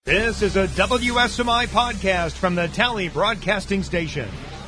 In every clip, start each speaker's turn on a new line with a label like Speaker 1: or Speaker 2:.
Speaker 1: This is a WSMI podcast from the Tally Broadcasting Station.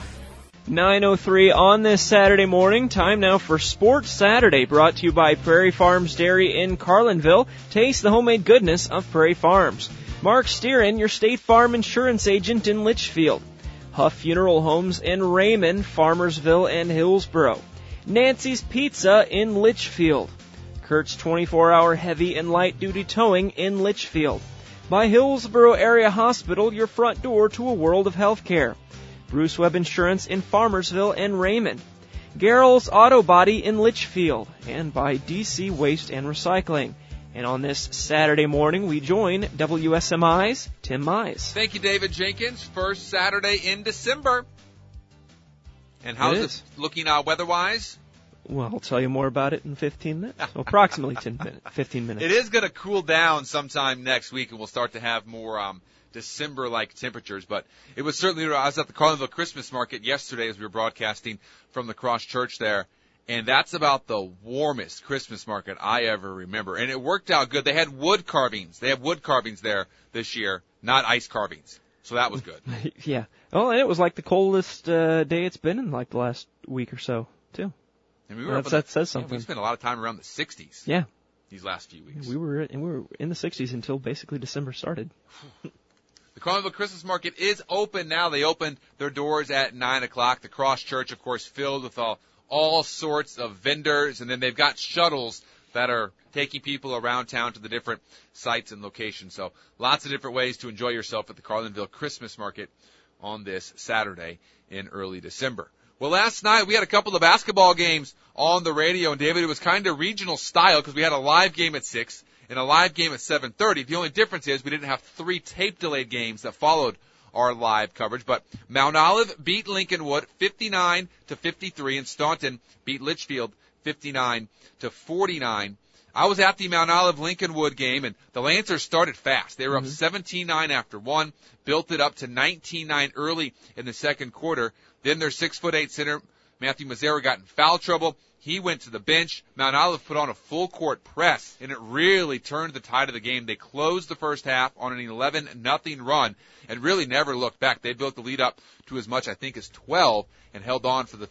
Speaker 2: 9:03 on this Saturday morning. Time now for Sports Saturday, brought to you by Prairie Farms Dairy in Carlinville. Taste the homemade goodness of Prairie Farms. Mark Steerin, your State Farm insurance agent in Litchfield. Huff Funeral Homes in Raymond, Farmersville, and Hillsboro. Nancy's Pizza in Litchfield. Kurt's 24-hour heavy and light-duty towing in Litchfield. By Hillsboro Area Hospital, your front door to a world of healthcare. Bruce Webb Insurance in Farmersville and Raymond. Garrell's Auto Body in Litchfield. And by DC Waste and Recycling. And on this Saturday morning, we join WSMI's Tim Mize.
Speaker 3: Thank you, David Jenkins. First Saturday in December. And how's it looking weather-wise?
Speaker 2: Well, I'll tell you more about it in 15 minutes. Approximately 15 minutes.
Speaker 3: It is going to cool down sometime next week, and we'll start to have more December-like temperatures. But it was certainly, I was at the Carlinville Christmas Market yesterday as we were broadcasting from the Cross Church there, and that's about the warmest Christmas market I ever remember. And it worked out good. They had wood carvings. They have wood carvings there this year, not ice carvings. So that was good.
Speaker 2: Yeah. Oh, and it was like the coldest day it's been in like the last week or so, too.
Speaker 3: And we were
Speaker 2: that says something.
Speaker 3: We spent a lot of time around the 60s.
Speaker 2: Yeah.
Speaker 3: These last few weeks.
Speaker 2: We were in the 60s until basically December started.
Speaker 3: The Carlinville Christmas Market is open now. They opened their doors at 9 o'clock. The Cross Church, of course, filled with all sorts of vendors. And then they've got shuttles that are taking people around town to the different sites and locations. So lots of different ways to enjoy yourself at the Carlinville Christmas Market on this Saturday in early December. Well, last night we had a couple of basketball games on the radio, and David, it was kind of regional style because we had a live game at 6 and a live game at 7:30. The only difference is we didn't have 3 tape-delayed games that followed our live coverage. But Mount Olive beat Lincolnwood 59-53, and Staunton beat Litchfield 59-49. I was at the Mount Olive Lincolnwood game, and the Lancers started fast. They were up 17-9 after 1, built it up to 19-9 early in the second quarter. Then their 6'8" center, Matthew Mazzara, got in foul trouble. He went to the bench. Mount Olive put on a full-court press, and it really turned the tide of the game. They closed the first half on an 11-0 run and really never looked back. They built the lead up to as much, I think, as 12 and held on for the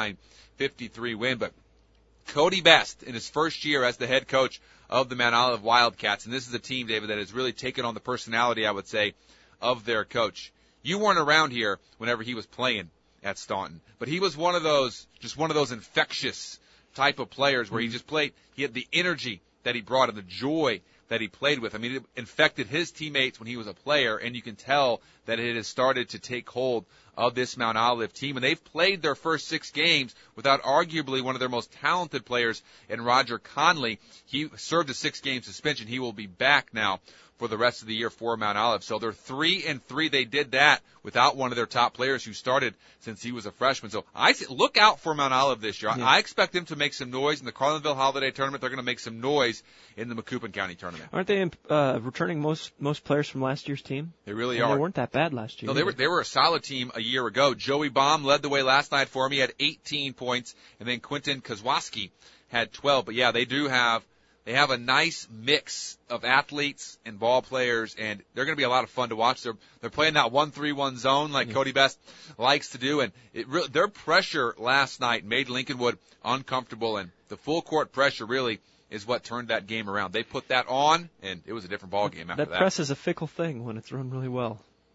Speaker 3: 59-53 win. But Cody Best, in his first year as the head coach of the Mount Olive Wildcats, and this is a team, David, that has really taken on the personality, I would say, of their coach. You weren't around here whenever he was playing at Staunton, but he was one of those infectious type of players where he had the energy that he brought and the joy that he played with. I mean, it infected his teammates when he was a player, and you can tell that it has started to take hold of this Mount Olive team. And they've played their first 6 games without arguably one of their most talented players in Roger Conley. He served a 6-game suspension. He will be back now for the rest of the year for Mount Olive. So they're 3-3. They did that without one of their top players who started since he was a freshman. So I say, look out for Mount Olive this year. Yeah. I expect them to make some noise in the Carlinville Holiday Tournament. They're going to make some noise in the Macoupin County Tournament.
Speaker 2: Aren't they returning most players from last year's team?
Speaker 3: They really are.
Speaker 2: They weren't that bad last year.
Speaker 3: No, they were a solid team a year ago. Joey Baum led the way last night for him. He had 18 points, and then Quentin Kozłowski had 12. But yeah, they have a nice mix of athletes and ball players, and they're going to be a lot of fun to watch. They're playing that 1-3-1 zone like Cody Best likes to do, and their pressure last night made Lincolnwood uncomfortable, and the full court pressure really is what turned that game around. They put that on, and it was a different ball game after that.
Speaker 2: That press is a fickle thing when it's run really well.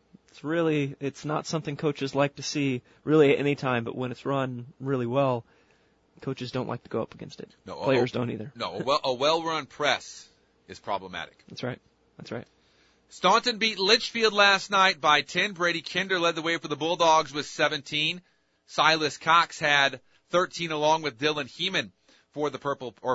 Speaker 2: It's not something coaches like to see really at any time, but when it's run really well, coaches don't like to go up against it. No, players don't either.
Speaker 3: No, a well-run press is problematic.
Speaker 2: That's right.
Speaker 3: Staunton beat Litchfield last night by 10. Brady Kinder led the way for the Bulldogs with 17. Silas Cox had 13 along with Dylan Heeman for the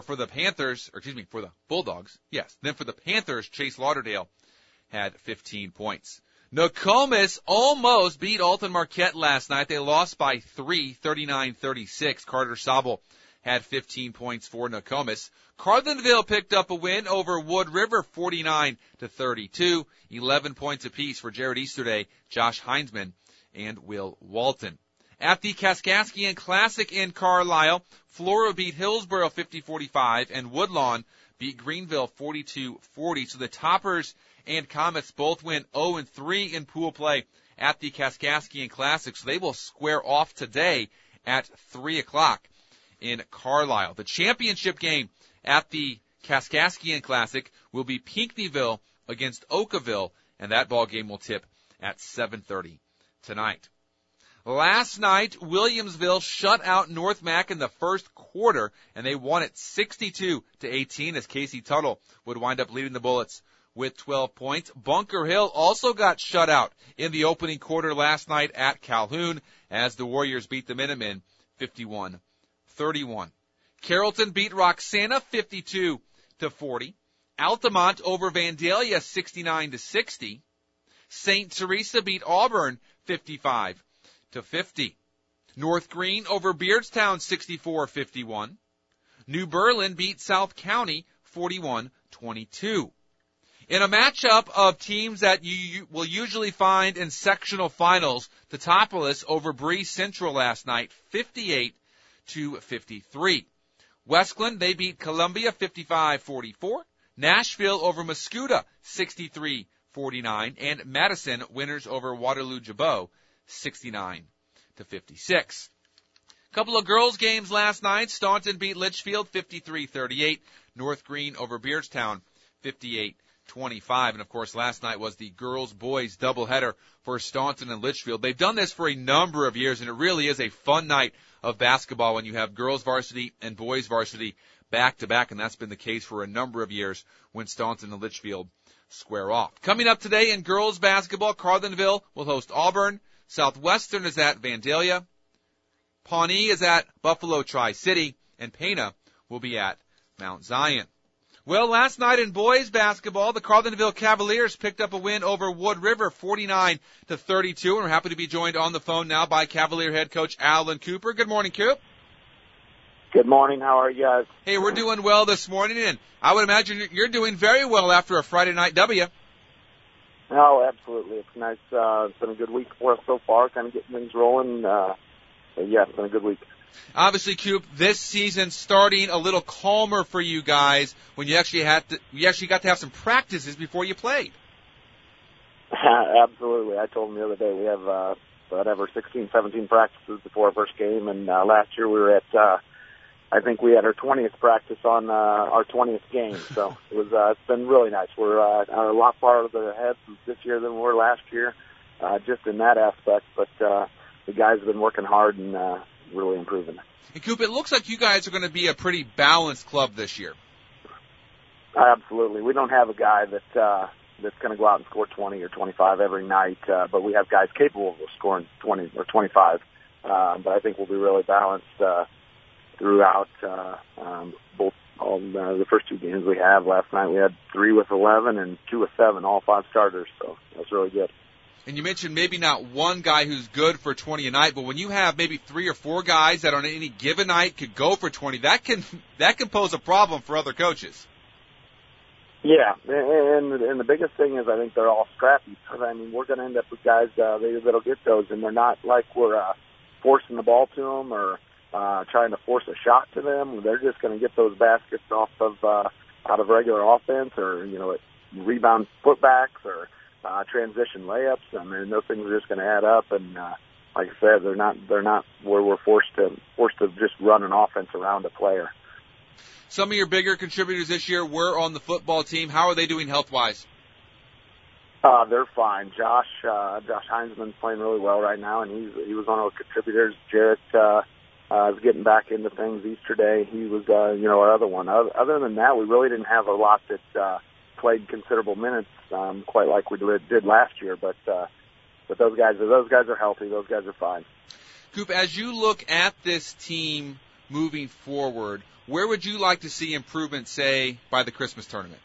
Speaker 3: Bulldogs. Yes. Then for the Panthers, Chase Lauderdale had 15 points. Nokomis almost beat Alton Marquette last night. They lost by 3, 39-36. Carter Sobel had 15 points for Nokomis. Carlinville picked up a win over Wood River, 49-32. 11 points apiece for Jared Easterday, Josh Heinzman, and Will Walton. At the Kaskaskian Classic in Carlisle, Flora beat Hillsboro 50-45, and Woodlawn beat Greenville 42-40. So the toppers and Comets both went 0-3 in pool play at the Kaskaskian Classic, so they will square off today at 3 o'clock in Carlisle. The championship game at the Kaskaskian Classic will be Pinckneyville against Oakville, and that ball game will tip at 7:30 tonight. Last night, Williamsville shut out North Mac in the first quarter, and they won it 62-18 as Casey Tuttle would wind up leading the Bullets with 12 points. Bunker Hill also got shut out in the opening quarter last night at Calhoun as the Warriors beat the Minutemen 51-31. Carrollton beat Roxana 52-40. Altamont over Vandalia 69-60. St. Teresa beat Auburn 55-50. North Green over Beardstown 64-51. New Berlin beat South County 41-22. In a matchup of teams that you will usually find in sectional finals, the Teutopolis over Bree Central last night 58-53. Westglen, they beat Columbia 55-44. Nashville over Muscuda 63-49. And Madison winners over Waterloo-Jabot 69-56. Couple of girls games last night. Staunton beat Litchfield 53-38. North Green over Beardstown 58-25. And of course last night was the girls-boys doubleheader for Staunton and Litchfield. They've done this for a number of years, and it really is a fun night of basketball when you have girls varsity and boys varsity back to back, and that's been the case for a number of years when Staunton and Litchfield square off. Coming up today in girls basketball, Carlinville will host Auburn. Southwestern is at Vandalia. Pawnee is at Buffalo Tri-City, and Pana will be at Mount Zion. Well, last night in boys basketball, the Carlinville Cavaliers picked up a win over Wood River 49-32, and we're happy to be joined on the phone now by Cavalier head coach Alan Cooper. Good morning, Coop.
Speaker 4: Good morning. How are you guys?
Speaker 3: Hey, we're doing well this morning, and I would imagine you're doing very well after a Friday night W.
Speaker 4: Oh, absolutely. It's nice. It's been a good week for us so far, kind of getting things rolling. Yeah, it's been a good week.
Speaker 3: Obviously, Coop, this season starting a little calmer for you guys when you actually got to have some practices before you played.
Speaker 4: Absolutely. I told them the other day we have whatever 16, 17 practices before our first game, and last year we were at I think we had our 20th practice on our 20th game, so it's been really nice. We're a lot farther ahead this year than we were last year, just in that aspect. But the guys have been working hard and really improving.
Speaker 3: And Coop, it looks like you guys are going to be a pretty balanced club this year.
Speaker 4: Absolutely. We don't have a guy that's going to go out and score 20 or 25 every night, but we have guys capable of scoring 20 or 25. But I think we'll be really balanced throughout both the first two games we have. Last night we had 3 with 11 and 2 with 7, all 5 starters, so that's really good.
Speaker 3: And you mentioned maybe not one guy who's good for 20 a night, but when you have maybe 3 or 4 guys that on any given night could go for 20, that can pose a problem for other coaches.
Speaker 4: Yeah, and the biggest thing is I think they're all scrappy. I mean, we're going to end up with guys that'll get those, and they're not like we're forcing the ball to them or trying to force a shot to them. They're just going to get those baskets off of out of regular offense, or rebound putbacks or transition layups. I mean, those things are just going to add up. And like I said, they're not where we're forced to just run an offense around a player.
Speaker 3: Some of your bigger contributors this year were on the football team. How are they doing health-wise?
Speaker 4: They're fine. Josh Heinzman's playing really well right now, and he was one of the contributors. Jarrett is getting back into things. Easterday, he was our other one. Other than that, we really didn't have a lot that played considerable minutes, quite like we did last year. But those guys are healthy. Those guys are fine.
Speaker 3: Coop, as you look at this team moving forward, where would you like to see improvement, say, by the Christmas tournament?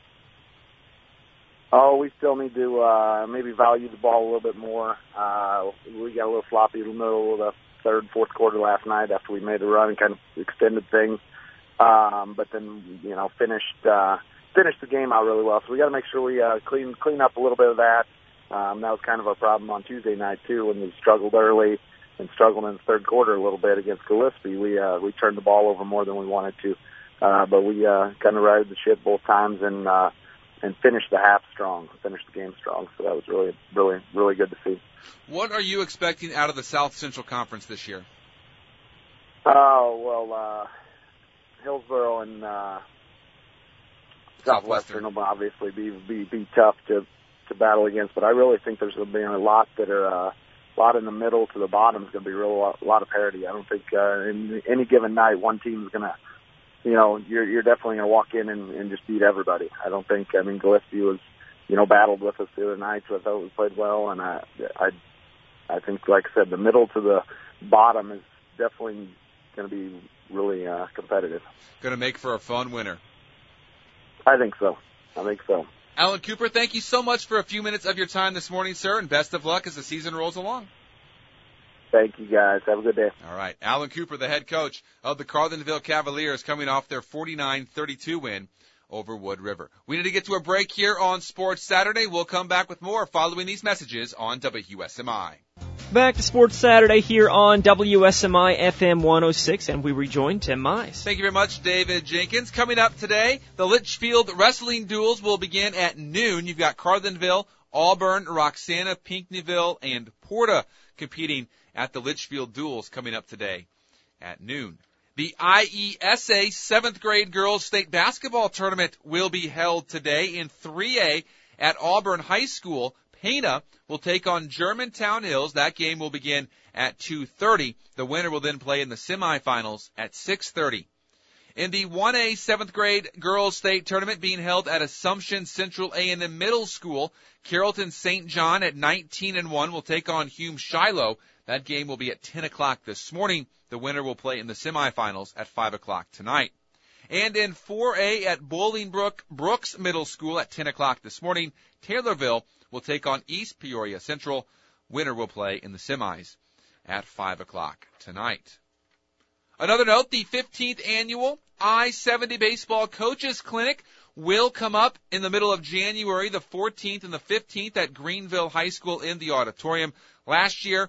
Speaker 4: Oh, we still need to maybe value the ball a little bit more. We got a little sloppy in the middle of the third, fourth quarter last night after we made a run and kind of extended things. But then, finished the game out really well. So we got to make sure we clean up a little bit of that. That was kind of our problem on Tuesday night too, when we struggled early and struggled in the third quarter a little bit against Gillespie. We turned the ball over more than we wanted to, but we kind of righted the ship both times and finish the half strong, finish the game strong. So that was really, really, really good to see.
Speaker 3: What are you expecting out of the South Central Conference this year?
Speaker 4: Oh, well, Hillsboro and Southwestern will obviously be tough to battle against, but I really think there's going to be a lot that are a lot in the middle to the bottom is going to be a lot of parity. I don't think in any given night one team is going to, you're definitely going to walk in and just beat everybody. I don't think. I mean, Gillespie was, battled with us the other night, so I thought we played well, and I think, like I said, the middle to the bottom is definitely going to be really competitive.
Speaker 3: Going to make for a fun winter.
Speaker 4: I think so.
Speaker 3: Alan Cooper, thank you so much for a few minutes of your time this morning, sir, and best of luck as the season rolls along.
Speaker 4: Thank you, guys. Have a good day.
Speaker 3: All right. Alan Cooper, the head coach of the Carlinville Cavaliers, coming off their 49-32 win over Wood River. We need to get to a break here on Sports Saturday. We'll come back with more following these messages on WSMI.
Speaker 2: Back to Sports Saturday here on WSMI FM 106, and we rejoin Tim Mize.
Speaker 3: Thank you very much, David Jenkins. Coming up today, the Litchfield Wrestling Duels will begin at noon. You've got Carlinville, Auburn, Roxana, Pinckneyville, and Porta competing at the Litchfield Duels coming up today at noon. The IESA 7th grade girls state basketball tournament will be held today in 3A at Auburn High School. Pana will take on Germantown Hills. That game will begin at 2:30. The winner will then play in the semifinals at 6:30. In the 1A 7th grade girls state tournament being held at Assumption Central A&M Middle School, Carrollton St. John at 19-1 will take on Hume Shiloh. That game will be at 10 o'clock this morning. The winner will play in the semifinals at 5 o'clock tonight. And in 4A at Bolingbrook Brooks Middle School at 10 o'clock this morning, Taylorville will take on East Peoria Central. Winner will play in the semis at 5 o'clock tonight. Another note, the 15th annual I-70 Baseball Coaches Clinic will come up in the middle of January, the 14th and the 15th at Greenville High School in the auditorium. Last year,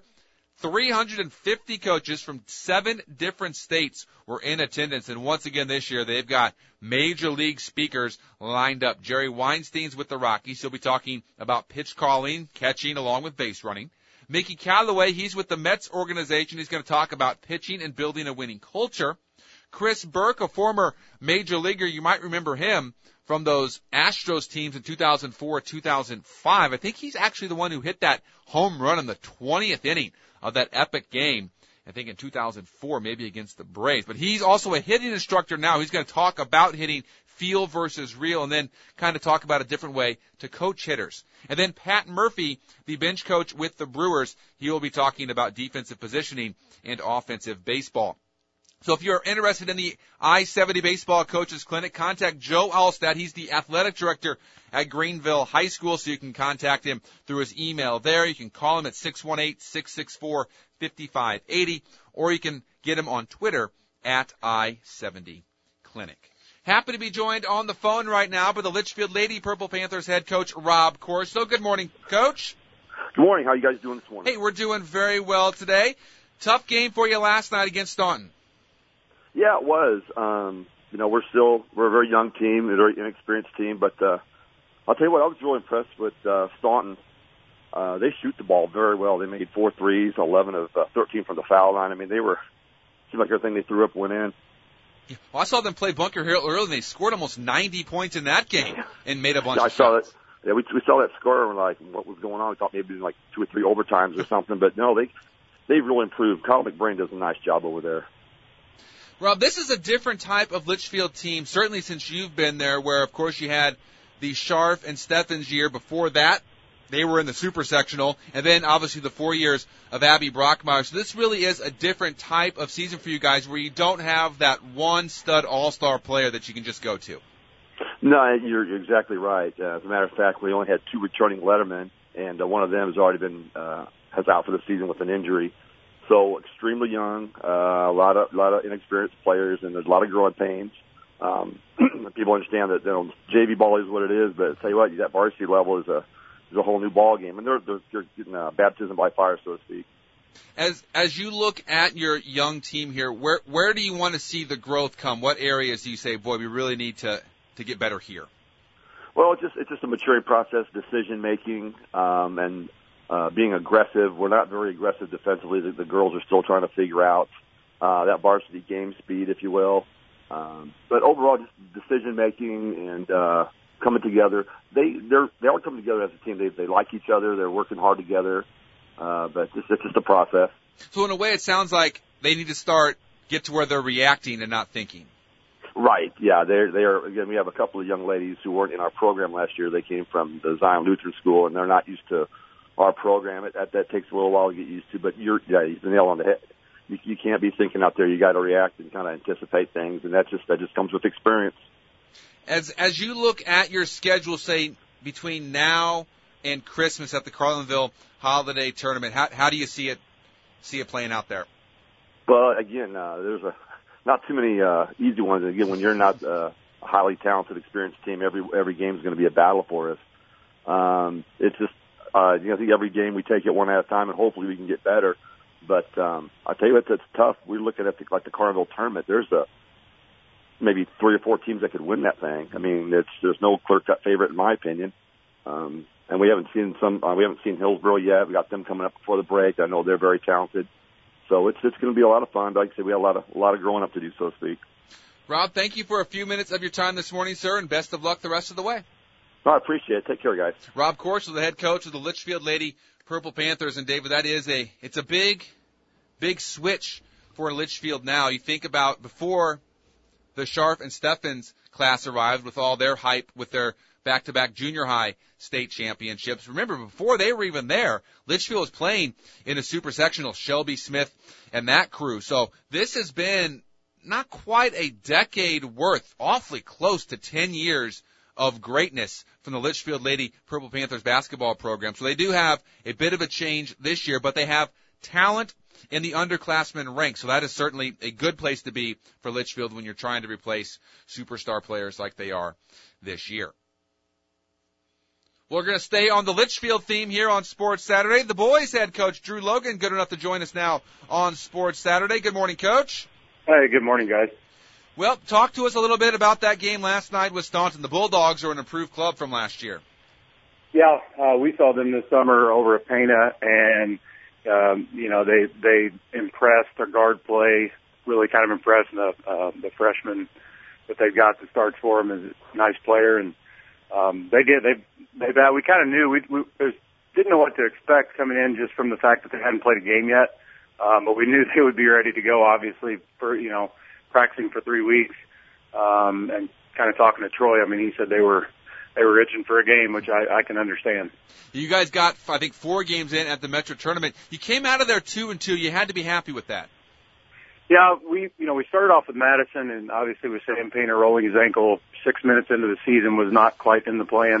Speaker 3: 350 coaches from 7 different states were in attendance. And once again this year, they've got major league speakers lined up. Jerry Weinstein's with the Rockies. He'll be talking about pitch calling, catching, along with base running. Mickey Callaway, he's with the Mets organization. He's going to talk about pitching and building a winning culture. Chris Burke, a former major leaguer, you might remember him from those Astros teams in 2004, 2005. I think he's actually the one who hit that home run in the 20th inning of that epic game, I think in 2004, maybe against the Braves. But he's also a hitting instructor now. He's going to talk about hitting feel versus real and then kind of talk about a different way to coach hitters. And then Pat Murphy, the bench coach with the Brewers, he will be talking about defensive positioning and offensive baseball. So if you're interested in the I-70 Baseball Coaches Clinic, contact Joe Alstad. He's the athletic director at Greenville High School, so you can contact him through his email there. You can call him at 618-664-5580, or you can get him on Twitter at I-70 Clinic. Happy to be joined on the phone right now by the Litchfield Lady Purple Panthers head coach, Rob Corso. Good morning, Coach.
Speaker 5: Good morning. How are you guys doing this morning?
Speaker 3: Hey, we're doing very well today. Tough game for you last night against Staunton.
Speaker 5: Yeah, it was. We're a very young team, a very inexperienced team, but I'll tell you what, I was really impressed with Staunton. They shoot the ball very well. They made 4 threes, 11 of 13 from the foul line. I mean, seemed like everything they threw up went in.
Speaker 3: Well, I saw them play Bunker Hill early, and they scored almost 90 points in that game and made a bunch of shots.
Speaker 5: I saw that. Yeah, we saw that score, and we're like, what was going on? We thought maybe like 2 or 3 overtimes or something, but no, they've really improved. Kyle McBrain does a nice job over there.
Speaker 3: Rob, this is a different type of Litchfield team, certainly since you've been there, where, of course, you had the Scharf and Steffens year. Before that, they were in the super sectional, and then, obviously, the 4 years of Abby Brockmeyer. So this really is a different type of season for you guys, where you don't have that one stud all-star player that you can just go to.
Speaker 5: No, you're exactly right. As a matter of fact, we only had 2 returning lettermen, and one of them has already been has out for the season with an injury. So extremely young, a lot of inexperienced players, and there's a lot of growing pains. People understand that JV ball is what it is, but I tell you what, that varsity level is a whole new ball game, and they're getting baptism by fire, so to speak.
Speaker 3: As you look at your young team here, where do you want to see the growth come? What areas do you say, boy, we really need to get better here?
Speaker 5: Well, it's just a maturing process, decision making, and being aggressive. We're not very aggressive defensively. The girls are still trying to figure out that varsity game speed, if you will. But overall, just decision making and coming together. They all come together as a team. They like each other. They're working hard together. But it's just a process.
Speaker 3: So in a way, it sounds like they need to get to where they're reacting and not thinking.
Speaker 5: Right. Yeah. They are. Again, we have a couple of young ladies who weren't in our program last year. They came from the Zion Lutheran School, and they're not used to our program. That takes a little while to get used to. But you hit the nail on the head. You can't be thinking out there. You got to react and kind of anticipate things, and that just comes with experience.
Speaker 3: As you look at your schedule, say between now and Christmas at the Carlinville Holiday Tournament, how do you see it playing out there?
Speaker 5: Well, again, there's not too many easy ones. Again, when you're not a highly talented, experienced team, every game is going to be a battle for us. It's just I think every game we take it one at a time, and hopefully we can get better. But I tell you what, that's tough. We look at it like the Carlinville Tournament. There's maybe 3 or 4 teams that could win that thing. I mean, there's no clear-cut favorite in my opinion. And we haven't seen Hillsborough yet. We got them coming up before the break. I know they're very talented. So it's going to be a lot of fun. Like I said, we have a lot of growing up to do, so to speak.
Speaker 3: Rob, thank you for a few minutes of your time this morning, sir, and best of luck the rest of the way.
Speaker 5: No, I appreciate it. Take care, guys.
Speaker 3: Rob Korsh is the head coach of the Litchfield Lady Purple Panthers, and David, it's a big switch for Litchfield now. You think about before the Scharf and Steffens class arrived with all their hype with their back-to-back junior high state championships. Remember, before they were even there, Litchfield was playing in a super sectional, Shelby Smith and that crew. So this has been not quite a decade worth, awfully close to 10 years of greatness from the Litchfield Lady Purple Panthers basketball program. So they do have a bit of a change this year, but they have talent in the underclassmen ranks. So that is certainly a good place to be for Litchfield when you're trying to replace superstar players like they are this year. We're going to stay on the Litchfield theme here on Sports Saturday. The boys head coach Drew Logan, good enough to join us now on Sports Saturday. Good morning, Coach.
Speaker 6: Hey, good morning, guys.
Speaker 3: Well, talk to us a little bit about that game last night with Staunton. The Bulldogs are an improved club from last year.
Speaker 6: Yeah, we saw them this summer over at Pana, and they impressed. Their guard play really kind of impressed. And the freshman that they've got that starts for them is a nice player, and we kind of knew we didn't know what to expect coming in just from the fact that they hadn't played a game yet. But we knew they would be ready to go, obviously, for, practicing for 3 weeks. And kind of talking to Troy, I mean, he said they were itching for a game, which I can understand.
Speaker 3: You guys got, I think, 4 games in at the Metro Tournament. You came out of there 2-2. You had to be happy with that.
Speaker 6: Yeah, we started off with Madison, and obviously with Sam Painter rolling his ankle 6 minutes into the season was not quite in the plan.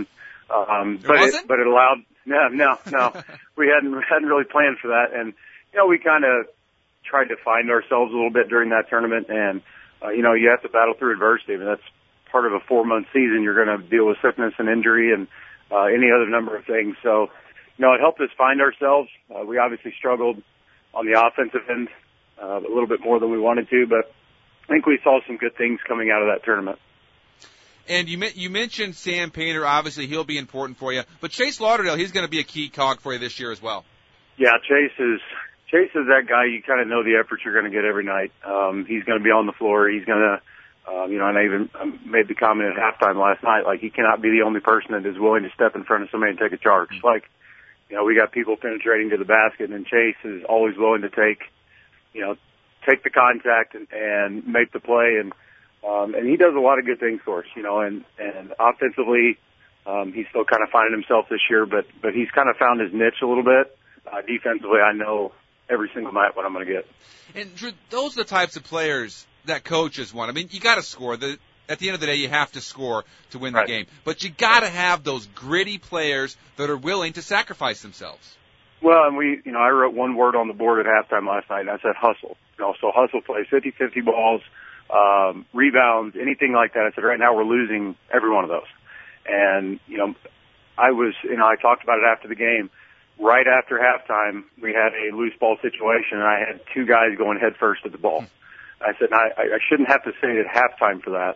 Speaker 6: But it allowed, no. We hadn't really planned for that. And, we kind of tried to find ourselves a little bit during that tournament. And, you have to battle through adversity. I mean, that's part of a 4-month season. You're going to deal with sickness and injury and, any other number of things. So, it helped us find ourselves. We obviously struggled on the offensive end, a little bit more than we wanted to, but I think we saw some good things coming out of that tournament.
Speaker 3: And you mentioned Sam Painter. Obviously, he'll be important for you. But Chase Lauderdale, he's going to be a key cog for you this year as well. Yeah,
Speaker 6: Chase is that guy. You kind of know the effort you're going to get every night. He's going to be on the floor. He's going to, and I even made the comment at halftime last night, like he cannot be the only person that is willing to step in front of somebody and take a charge. Mm-hmm. Like, we got people penetrating to the basket, and Chase is always willing to take the contact and make the play. And he does a lot of good things for us, and offensively, he's still kind of finding himself this year, but he's kind of found his niche a little bit. Defensively, I know every single night what I'm going to get.
Speaker 3: And Drew, those are the types of players that coaches want. I mean, you got to score. At the end of the day, you have to score to win the game. But you got to have those gritty players that are willing to sacrifice themselves.
Speaker 6: Well, and I wrote one word on the board at halftime last night, and I said hustle. So hustle plays 50-50 balls, rebounds, anything like that. I said right now we're losing every one of those. And, I talked about it after the game. Right after halftime, we had a loose ball situation, and I had 2 guys going head first at the ball. I said, I shouldn't have to say it at halftime for that,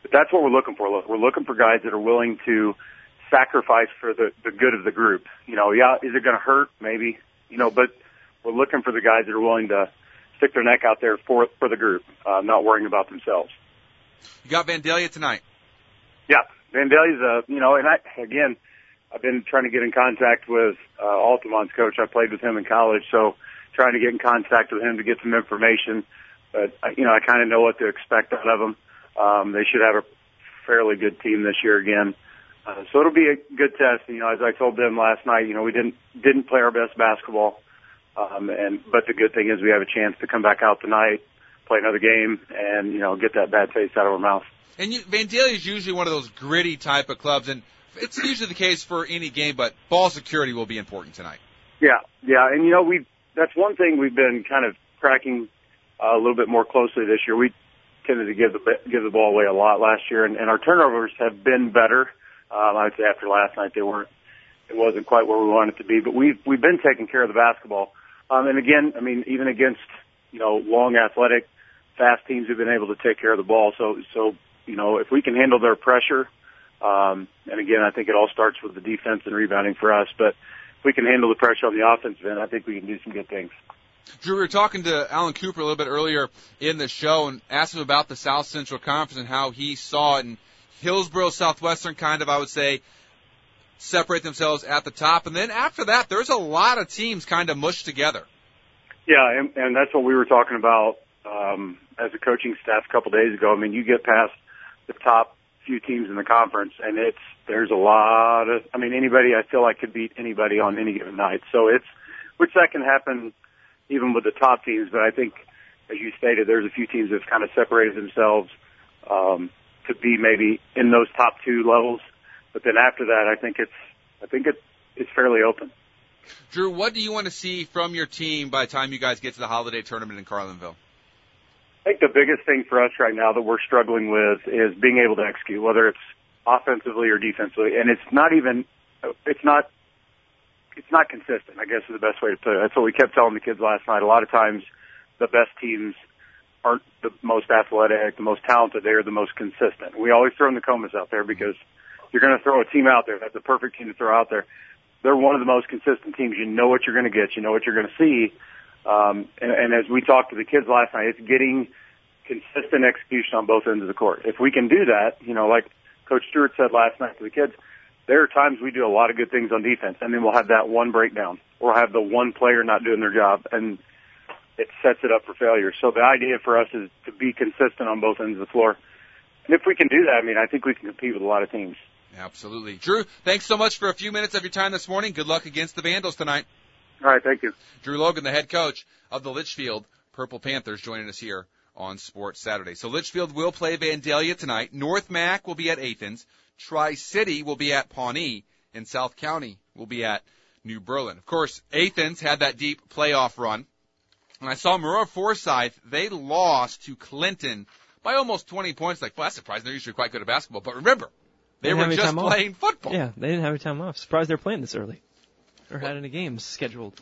Speaker 6: But that's what we're looking for. Look, we're looking for guys that are willing to sacrifice for the good of the group. You know, yeah, is it going to hurt? Maybe. You know, but we're looking for the guys that are willing to stick their neck out there for the group, not worrying about themselves.
Speaker 3: You got Vandalia tonight.
Speaker 6: Yeah, Vandalia's you know, and I've been trying to get in contact with Altamont's coach. I played with him in college, so trying to get in contact with him to get some information. But, you know, I kind of know what to expect out of them. They should have a fairly good team this year again. So it'll be a good test. You know, as I told them last night, you know, we didn't play our best basketball. But the good thing is we have a chance to come back out tonight, play another game, and, you know, get that bad taste out of our mouth.
Speaker 3: And Vandalia is usually one of those gritty type of clubs, and it's usually the case for any game, but ball security will be important tonight.
Speaker 6: Yeah, and, you know, that's one thing we've been kind of tracking a little bit more closely this year. We tended to give the ball away a lot last year, and our turnovers have been better. I would say after last night it wasn't quite where we wanted it to be, but we've been taking care of the basketball. And again, I mean, even against, you know, long, athletic, fast teams, we've been able to take care of the ball. So, you know, if we can handle their pressure, and again, I think it all starts with the defense and rebounding for us, but if we can handle the pressure on the offensive end, I think we can do some good things.
Speaker 3: Drew, we were talking to Alan Cooper a little bit earlier in the show and asked him about the South Central Conference and how he saw it. And Hillsboro, Southwestern kind of, I would say, separate themselves at the top. And then after that, there's a lot of teams kind of mushed together.
Speaker 6: Yeah, and that's what we were talking about as a coaching staff a couple days ago. I mean, you get past the top few teams in the conference, and there's a lot of, I mean, anybody I feel like could beat anybody on any given night. So which that can happen even with the top teams, but I think, as you stated, there's a few teams that have kind of separated themselves to be maybe in those top two levels. But then after that, I think it's fairly open.
Speaker 3: Drew, what do you want to see from your team by the time you guys get to the holiday tournament in Carlinville?
Speaker 6: I think the biggest thing for us right now that we're struggling with is being able to execute, whether it's offensively or defensively. And it's not consistent, I guess is the best way to put it. That's what we kept telling the kids last night. A lot of times the best teams aren't the most athletic, the most talented. They're the most consistent. We always throw Nokomis out there because you're going to throw a team out there. That's the perfect team to throw out there. They're one of the most consistent teams. You know what you're going to get. You know what you're going to see. And as we talked to the kids last night, it's getting consistent execution on both ends of the court. If we can do that, you know, like Coach Stewart said last night to the kids, there are times we do a lot of good things on defense, and then we'll have that one breakdown, or have the one player not doing their job, and it sets it up for failure. So the idea for us is to be consistent on both ends of the floor. And if we can do that, I mean, I think we can compete with a lot of teams.
Speaker 3: Absolutely. Drew, thanks so much for a few minutes of your time this morning. Good luck against the Vandals tonight.
Speaker 6: All right, thank you.
Speaker 3: Drew Logan, the head coach of the Litchfield Purple Panthers, joining us here on Sports Saturday. So Litchfield will play Vandalia tonight. North Mac will be at Athens. Tri-City will be at Pawnee, and South County will be at New Berlin. Of course, Athens had that deep playoff run. And I saw Maroa Forsyth, they lost to Clinton by almost 20 points. Like, well, that's surprising. They're usually quite good at basketball. But remember, they were just playing football.
Speaker 2: Yeah, they didn't have any time off. Surprised they're playing this early. Or had any games scheduled.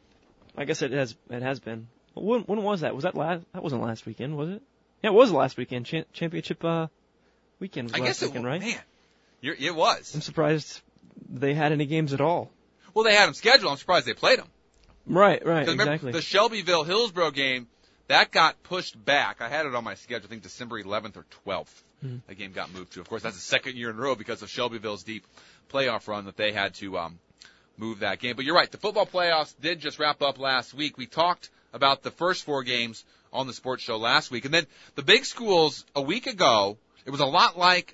Speaker 2: I guess it has been. When was that? Was that last? That wasn't last weekend, was it? Yeah, it was last weekend. Championship weekend was last weekend, right?
Speaker 3: Man, it was.
Speaker 2: I'm surprised they had any games at all.
Speaker 3: Well, they had them scheduled. I'm surprised they played them.
Speaker 2: Right,
Speaker 3: Remember,
Speaker 2: exactly.
Speaker 3: the Shelbyville-Hillsboro game, that got pushed back. I had it on my schedule, I think December 11th or 12th. Mm-hmm. That game got moved to. Of course, that's the second year in a row because of Shelbyville's deep playoff run that they had to move that game. But you're right, the football playoffs did just wrap up last week. We talked about the first four games on the sports show last week. And then the big schools a week ago, it was a lot like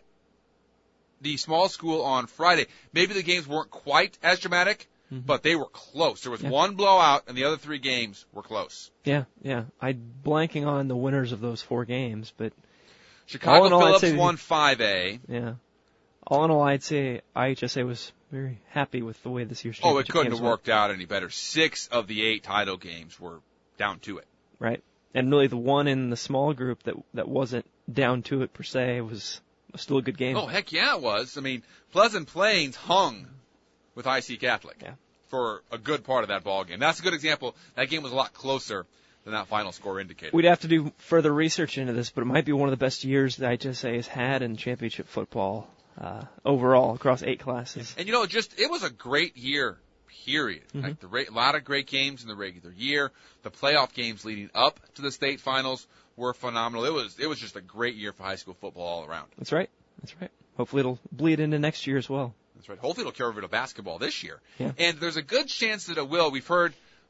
Speaker 3: the small school on Friday. Maybe the games weren't quite as dramatic, but they were close. There was one blowout, and the other three games were close.
Speaker 2: Yeah. I'm blanking on the winners of those four games, but
Speaker 3: Chicago Phillips won 5A.
Speaker 2: Yeah. All in all, I'd say IHSA was very happy with the way this year's championship
Speaker 3: it couldn't have worked
Speaker 2: went.
Speaker 3: out any better. 6 of the 8 title games were down to it.
Speaker 2: Right. And really the one in the small group that wasn't down to it per se was still a good game.
Speaker 3: Oh, heck yeah, it was. I mean, Pleasant Plains hung with IC Catholic for a good part of that ball game. That's a good example. That game was a lot closer than that final score indicated.
Speaker 2: We'd have to do further research into this, but it might be one of the best years that IHSA has had in championship football overall across 8 classes.
Speaker 3: And, it was a great year, period.
Speaker 2: Mm-hmm.
Speaker 3: Like a lot of great games in the regular year. The playoff games leading up to the state finals were phenomenal. It was just a great year for high school football all around.
Speaker 2: That's right. Hopefully it'll bleed into next year as well.
Speaker 3: That's right. Hopefully it'll carry over to basketball this year.
Speaker 2: Yeah.
Speaker 3: And there's a good chance that it will. We've heard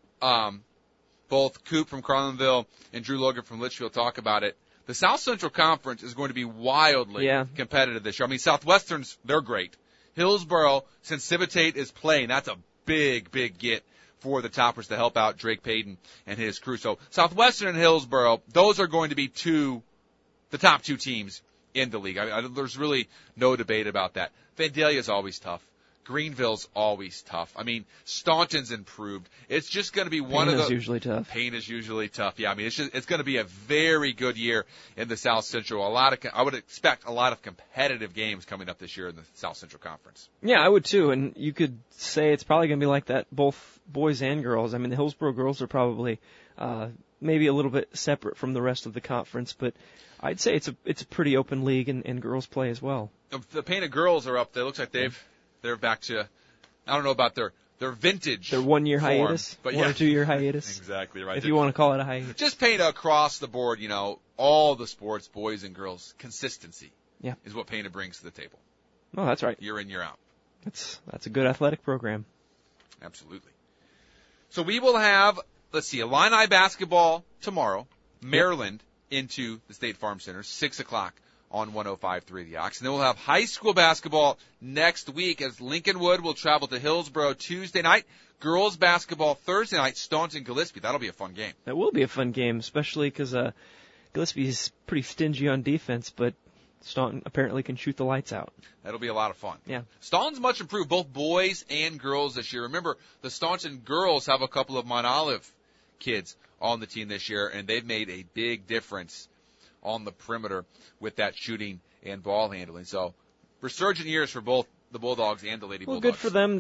Speaker 3: both Coop from Carlinville and Drew Logan from Litchfield talk about it. The South Central Conference is going to be wildly competitive this year. I mean, Southwestern's, they're great. Hillsboro, since Civitate is playing, that's a big, big get for the Toppers to help out Drake Payton and his crew. So Southwestern and Hillsboro, those are going to be the top 2 teams in the league. There's really no debate about that. Vandalia's always tough. Greenville's always tough. I mean, Staunton's improved. It's just going to be one of the.
Speaker 2: Payne is usually tough.
Speaker 3: Payne is usually tough. Yeah, I mean, it's going to be a very good year in the South Central. I would expect a lot of competitive games coming up this year in the South Central Conference.
Speaker 2: Yeah, I would too. And you could say it's probably going to be like that, both boys and girls. I mean, the Hillsboro girls are probably maybe a little bit separate from the rest of the conference, but I'd say it's a pretty open league, and girls play as well.
Speaker 3: The Payne girls are up there. Looks like they're back to, I don't know about their vintage.
Speaker 2: Their 1-year
Speaker 3: form,
Speaker 2: hiatus,
Speaker 3: but
Speaker 2: 1 or 2 year hiatus.
Speaker 3: Exactly right.
Speaker 2: If you want to call it a hiatus.
Speaker 3: Just Payne across the board, all the sports, boys and girls, consistency is what Payne brings to the table.
Speaker 2: Oh, that's right.
Speaker 3: Year in, year out.
Speaker 2: That's a good athletic program.
Speaker 3: Absolutely. So we will have, Illini basketball tomorrow, Maryland into the State Farm Center, 6 o'clock. On 105.3 The Ox. And then we'll have high school basketball next week as Lincolnwood will travel to Hillsboro Tuesday night. Girls basketball Thursday night, Staunton-Gillespie. That'll be a fun game.
Speaker 2: That will be a fun game, especially because Gillespie's pretty stingy on defense, but Staunton apparently can shoot the lights out.
Speaker 3: That'll be a lot of fun.
Speaker 2: Yeah.
Speaker 3: Staunton's much improved, both boys and girls this year. Remember, the Staunton girls have a couple of Mount Olive kids on the team this year, and they've made a big difference on the perimeter with that shooting and ball handling. So, resurgent years for both the Bulldogs and the Lady Bulldogs.
Speaker 2: Well, good for them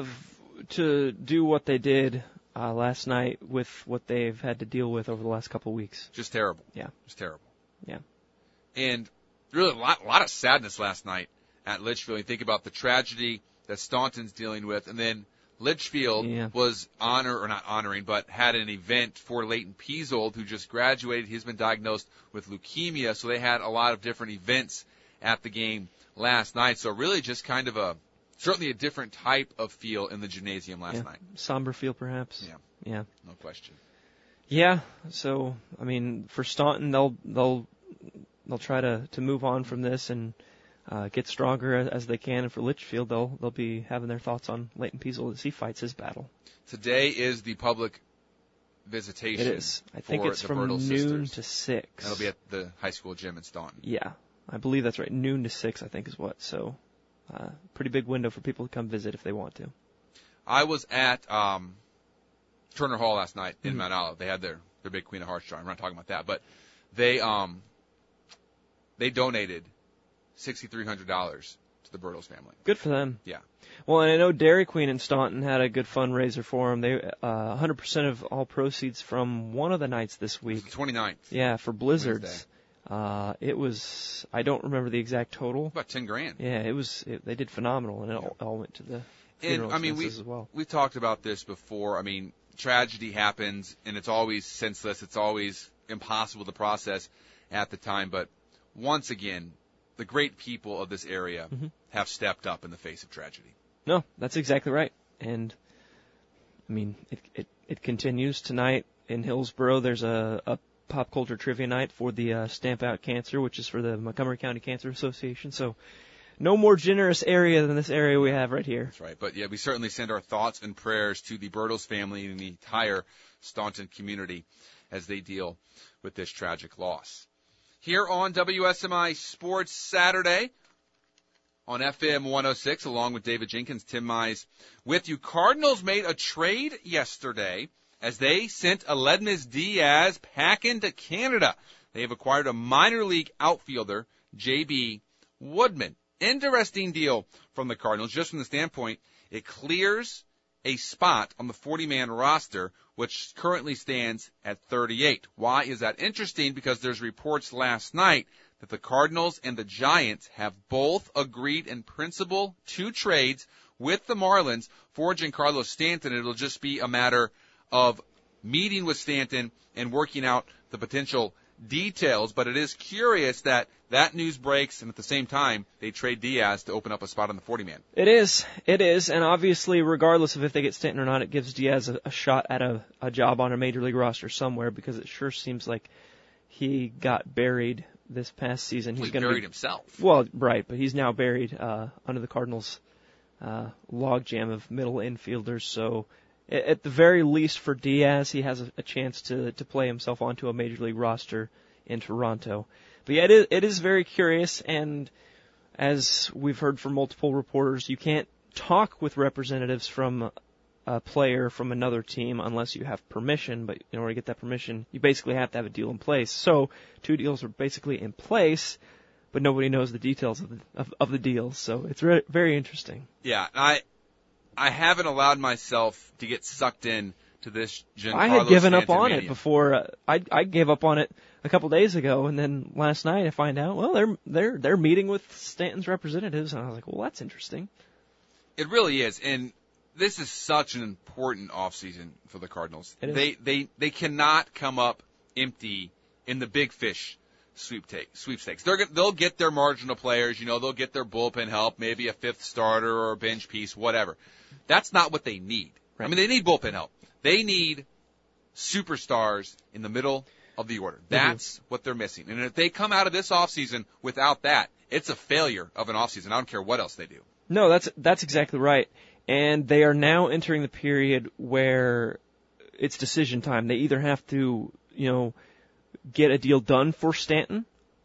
Speaker 2: to do what they did last night with what they've had to deal with over the last couple of weeks.
Speaker 3: Just terrible.
Speaker 2: Yeah.
Speaker 3: Just terrible.
Speaker 2: Yeah.
Speaker 3: And really a lot of sadness last night at Litchfield. You think about the tragedy that Staunton's dealing with, and then Litchfield was but had an event for Leighton Peasold, who just graduated. He's been diagnosed with leukemia, so they had a lot of different events at the game last night. So really just kind of certainly a different type of feel in the gymnasium last night.
Speaker 2: Somber feel, perhaps. Yeah.
Speaker 3: No question.
Speaker 2: Yeah. So, I mean, for Staunton, they'll try to move on from this and get stronger as they can. And for Litchfield, they'll be having their thoughts on Leighton Peasold as he fights his battle. Today is the public visitation. It is. I think it's from noon to 6. That'll be at the high school gym in Staunton. Yeah, I believe that's right. Noon to 6, I think, is what. So, pretty big window for people to come visit if they want to. I was at Turner Hall last night in Mount Olive. They had their big Queen of Hearts drawing. We're not talking about that, but they donated $6,300 to the Bertles family. Good for them. Yeah. Well, and I know Dairy Queen in Staunton had a good fundraiser for them. They 100% of all proceeds from one of the nights this week. It was the 29th. Yeah, for blizzards. It was, I don't remember the exact total. About $10,000. Yeah, they did phenomenal, and it all went to the funeral expenses as well. We talked about this before. I mean, tragedy happens, and it's always senseless. It's always impossible to process at the time. But once again, the great people of this area have stepped up in the face of tragedy. No, that's exactly right. And, I mean, it continues tonight in Hillsboro. There's a pop culture trivia night for the Stamp Out Cancer, which is for the Montgomery County Cancer Association. So no more generous area than this area we have right here. That's right. But, yeah, we certainly send our thoughts and prayers to the Bertles family and the entire Staunton community as they deal with this tragic loss. Here on WSMI Sports Saturday on FM 106, along with David Jenkins, Tim Mize with you. Cardinals made a trade yesterday as they sent Aledmus Diaz packing to Canada. They have acquired a minor league outfielder, J.B. Woodman. Interesting deal from the Cardinals, just from the standpoint it clears
Speaker 3: a spot on the 40-man roster, which currently stands at 38. Why is that interesting? Because there's reports last night that the Cardinals and the Giants have both agreed in principle to trades with the Marlins for Giancarlo Stanton. It'll just be a matter of meeting with Stanton and working out the potential details, but it is curious that news breaks, and at the same time, they trade Diaz to open up a spot on the 40-man.
Speaker 2: It is, and obviously, regardless of if they get Stanton or not, it gives Diaz a shot at a job on a major league roster somewhere, because it sure seems like he got buried this past season.
Speaker 3: He's going to buried himself.
Speaker 2: Well, right, but he's now buried under the Cardinals' logjam of middle infielders, so at the very least for Diaz, he has a chance to play himself onto a major league roster in Toronto. But yeah, it is very curious, and as we've heard from multiple reporters, you can't talk with representatives from a player from another team unless you have permission, but in order to get that permission, you basically have to have a deal in place. So 2 deals are basically in place, but nobody knows the details of the deals, so it's very interesting.
Speaker 3: Yeah, I haven't allowed myself to get sucked in to this Giancarlo
Speaker 2: I had given
Speaker 3: Stanton
Speaker 2: up on
Speaker 3: mania.
Speaker 2: it before. I gave up on it a couple days ago, and then last night I find out, well, they're meeting with Stanton's representatives, and I was like, well, that's interesting.
Speaker 3: It really is, and this is such an important offseason for the Cardinals. They cannot come up empty in the big fish sweepstakes. They'll get their marginal players, they'll get their bullpen help, maybe a fifth starter or a bench piece, whatever. That's not what they need. Right. I mean, they need bullpen help. They need superstars in the middle of the order. That's what they're missing. And if they come out of this offseason without that, it's a failure of an offseason. I don't care what else they do.
Speaker 2: No, that's exactly right. And they are now entering the period where it's decision time. They either have to, get a deal done for Stanton